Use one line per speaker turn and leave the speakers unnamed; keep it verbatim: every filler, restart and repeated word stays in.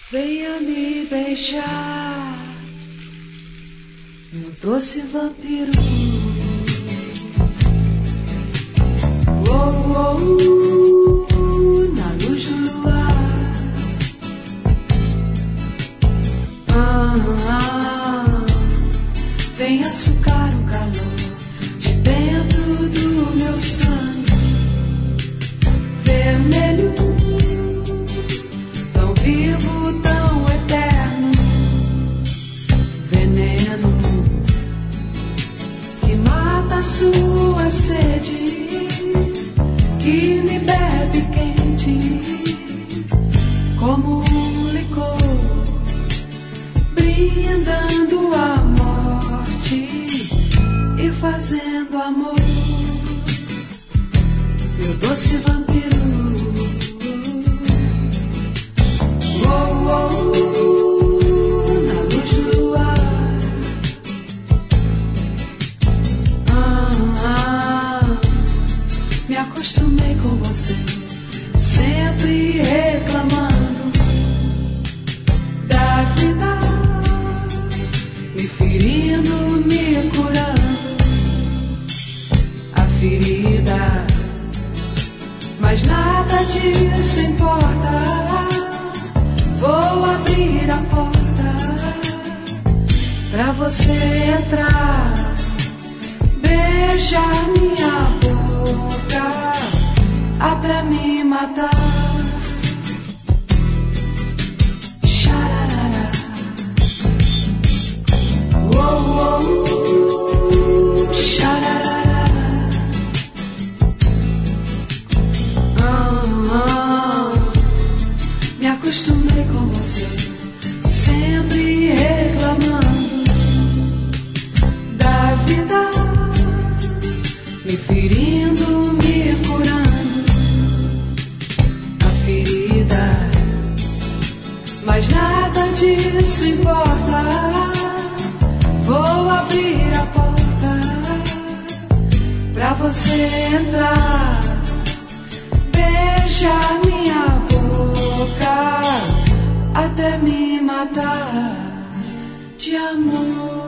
Venha me beijar, meu doce vampiro. Oh, oh, oh, na luz do luar. Ah, ah, vem açucar o calor de dentro do meu sangue vermelho, tão vivo, tão eterno, veneno que mata a sua sede, que me bebe quente como um licor, brindando a morte e fazendo amor, meu doce vampiro. Oh, oh, oh, na luz do luar. Ah, ah, me acostumei com você, sempre reclamando da vida, me ferindo, me curando a ferida, mas nada disso importa. Vou abrir a porta pra você entrar, beijar minha boca até me matar. Xararara. Oh, oh, oh, xararara. Ah, ah, me acostumei com você, sempre reclamando da vida, me ferindo, me curando a ferida, mas nada disso importa. Vou abrir a porta pra você entrar, beijar minha boca até me matar de amor.